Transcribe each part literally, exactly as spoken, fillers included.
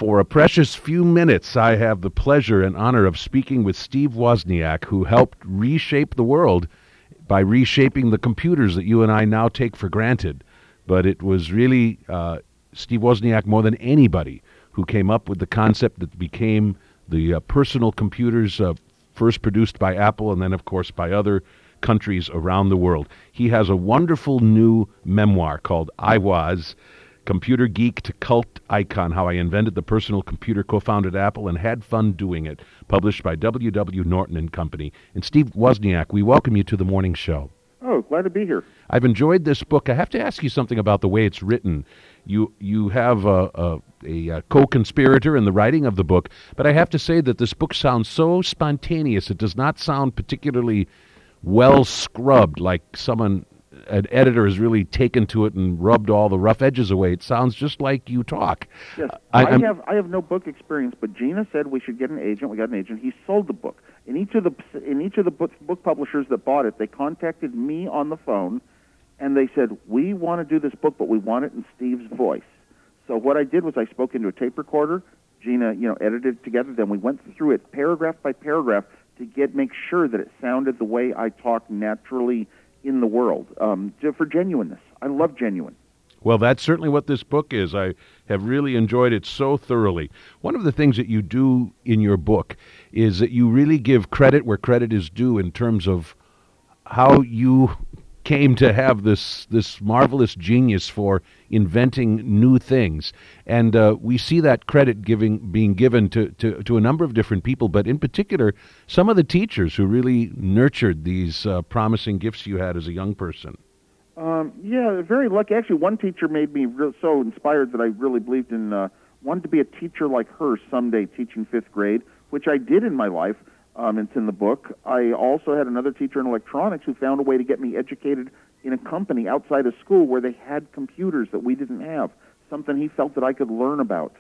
For a precious few minutes, I have the pleasure and honor of speaking with Steve Wozniak, who helped reshape the world by reshaping the computers that you and I now take for granted. But it was really uh, Steve Wozniak, more than anybody, who came up with the concept that became the uh, personal computers uh, first produced by Apple and then, of course, by other countries around the world. He has a wonderful new memoir called I Was, Computer Geek to Cult Icon, How I Invented the Personal Computer, Co-Founded Apple, and Had Fun Doing It, published by W W. Norton and Company. And Steve Wozniak, we welcome you to the morning show. Oh, glad to be here. I've enjoyed this book. I have to ask you something about the way it's written. You you have a, a, a, a co-conspirator in the writing of the book, but I have to say that this book sounds so spontaneous. It does not sound particularly well scrubbed, like someone, an editor has really taken to it and rubbed all the rough edges away. It sounds just like you talk. Yes, I, I have I have no book experience, but Gina said we should get an agent. We got an agent. He sold the book. In each of the in each of the book, book publishers that bought it, they contacted me on the phone, and they said, we want to do this book, but we want it in Steve's voice. So what I did was I spoke into a tape recorder. Gina, you know, edited it together. Then we went through it paragraph by paragraph to get make sure that it sounded the way I talk naturally in the world, um, for genuineness. I love genuine. Well, that's certainly what this book is. I have really enjoyed it so thoroughly. One of the things that you do in your book is that you really give credit where credit is due in terms of how you came to have this this marvelous genius for inventing new things. And uh, we see that credit giving being given to, to, to a number of different people, but in particular, some of the teachers who really nurtured these uh, promising gifts you had as a young person. Um, yeah, very lucky. Actually, one teacher made me re- so inspired that I really believed in, uh, wanted to be a teacher like her someday, teaching fifth grade, which I did in my life. Um, it's in the book. I also had another teacher in electronics who found a way to get me educated in a company outside of school where they had computers that we didn't have, something he felt that I could learn about.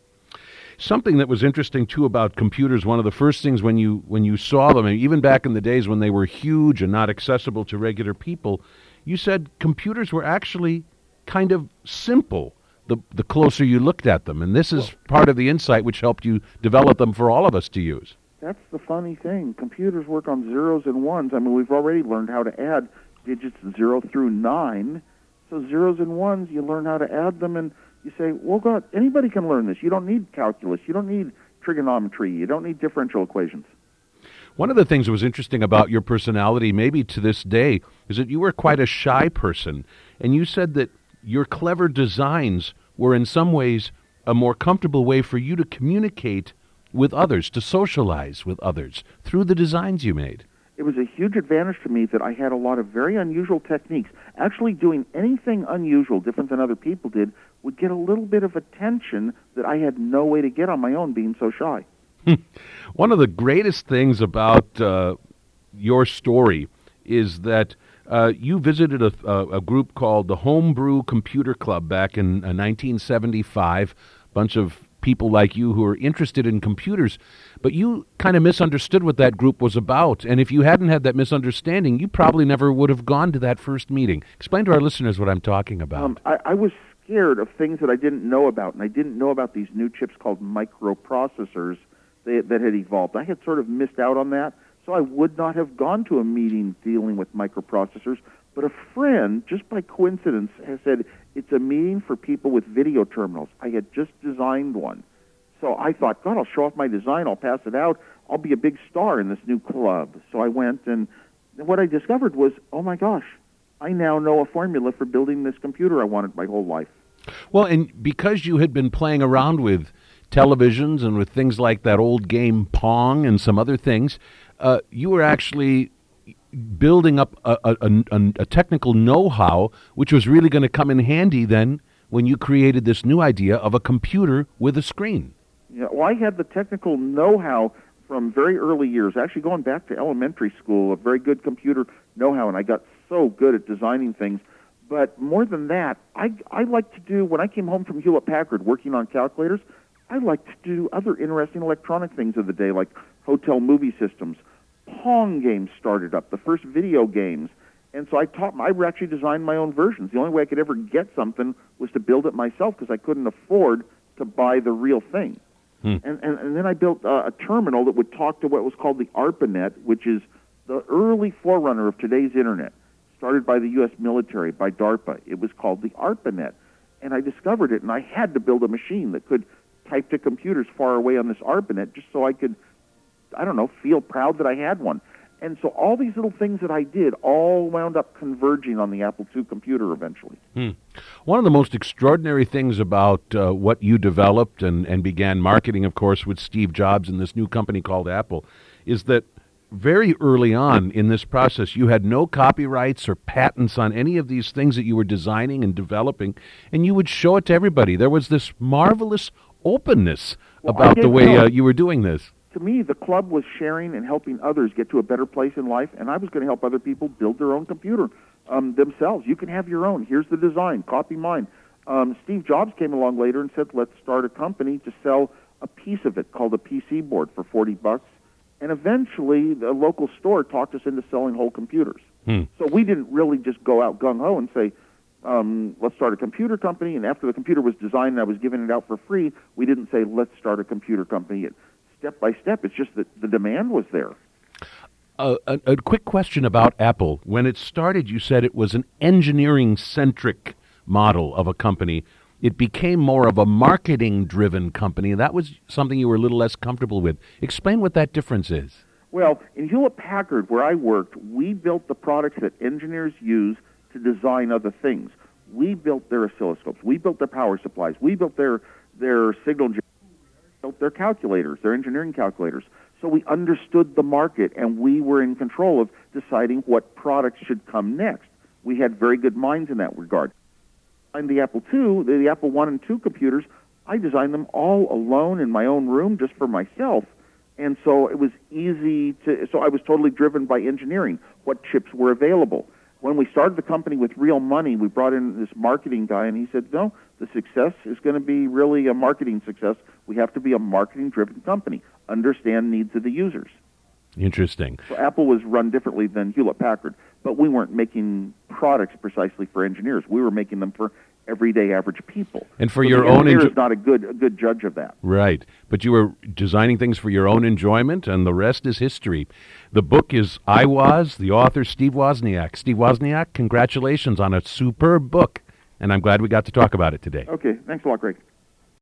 Something that was interesting, too, about computers, one of the first things when you when you saw them, even back in the days when they were huge and not accessible to regular people, you said computers were actually kind of simple the the closer you looked at them. And this is part of the insight which helped you develop them for all of us to use. That's the funny thing. Computers work on zeros and ones. I mean, we've already learned how to add digits zero through nine. So zeros and ones, you learn how to add them, and you say, well, God, anybody can learn this. You don't need calculus. You don't need trigonometry. You don't need differential equations. One of the things that was interesting about your personality, maybe to this day, is that you were quite a shy person. And you said that your clever designs were in some ways a more comfortable way for you to communicate with others, to socialize with others through the designs you made. It was a huge advantage to me that I had a lot of very unusual techniques. Actually doing anything unusual, different than other people did, would get a little bit of attention that I had no way to get on my own, being so shy. One of the greatest things about uh, your story is that uh, you visited a, a, a group called the Homebrew Computer Club back in uh, nineteen seventy-five, a bunch of people like you who are interested in computers, but you kind of misunderstood what that group was about. And if you hadn't had that misunderstanding, you probably never would have gone to that first meeting. Explain to our listeners what I'm talking about. Um, I, I was scared of things that I didn't know about, and I didn't know about these new chips called microprocessors that, that had evolved. I had sort of missed out on that, so I would not have gone to a meeting dealing with microprocessors. But a friend, just by coincidence, has said, it's a meeting for people with video terminals. I had just designed one. So I thought, God, I'll show off my design, I'll pass it out, I'll be a big star in this new club. So I went, and what I discovered was, oh my gosh, I now know a formula for building this computer I wanted my whole life. Well, and because you had been playing around with televisions and with things like that old game Pong and some other things, uh, you were actually building up a, a, a, a technical know-how, which was really going to come in handy then when you created this new idea of a computer with a screen. Yeah, well, I had the technical know-how from very early years, actually going back to elementary school, a very good computer know-how, and I got so good at designing things. But more than that, I, I like to do, when I came home from Hewlett-Packard working on calculators, I like to do other interesting electronic things of the day, like hotel movie systems. Pong games started up, the first video games. And so I taught, I actually designed my own versions. The only way I could ever get something was to build it myself because I couldn't afford to buy the real thing. Hmm. And, and and then I built uh, a terminal that would talk to what was called the ARPANET, which is the early forerunner of today's internet, started by the U S military, by DARPA. It was called the ARPANET. And I discovered it, and I had to build a machine that could type to computers far away on this ARPANET just so I could, I don't know, feel proud that I had one. And so all these little things that I did all wound up converging on the Apple two computer eventually. Hmm. One of the most extraordinary things about uh, what you developed and, and began marketing, of course, with Steve Jobs and this new company called Apple, is that very early on in this process, you had no copyrights or patents on any of these things that you were designing and developing, and you would show it to everybody. There was this marvelous openness well, about the way uh, you were doing this. To me, the club was sharing and helping others get to a better place in life, and I was going to help other people build their own computer um, themselves. You can have your own. Here's the design. Copy mine. Um, Steve Jobs came along later and said, let's start a company to sell a piece of it called a P C board for forty bucks. And eventually, the local store talked us into selling whole computers. Hmm. So we didn't really just go out gung-ho and say, um, let's start a computer company. And after the computer was designed and I was giving it out for free, we didn't say, let's start a computer company. It, step by step, it's just that the demand was there. Uh, a, a quick question about Apple. When it started, you said it was an engineering-centric model of a company. It became more of a marketing-driven company. That was something you were a little less comfortable with. Explain what that difference is. Well, in Hewlett-Packard, where I worked, we built the products that engineers use to design other things. We built their oscilloscopes. We built their power supplies. We built their, their signal generators. Built their calculators, their engineering calculators. So we understood the market, and we were in control of deciding what products should come next. We had very good minds in that regard. And the Apple two, the, the Apple one and two computers, I designed them all alone in my own room just for myself. And so it was easy to, so I was totally driven by engineering, what chips were available. When we started the company with real money, we brought in this marketing guy, and he said, no, the success is going to be really a marketing success. We have to be a marketing-driven company, understand needs of the users. Interesting. So Apple was run differently than Hewlett-Packard, but we weren't making products precisely for engineers. We were making them for everyday average people. And for so your the own engineer enjo- is not a good a good judge of that. Right. But you were designing things for your own enjoyment, and the rest is history. The book is I Was, the author Steve Wozniak. Steve Wozniak, congratulations on a superb book, and I'm glad we got to talk about it today. Okay. Thanks a lot, Greg.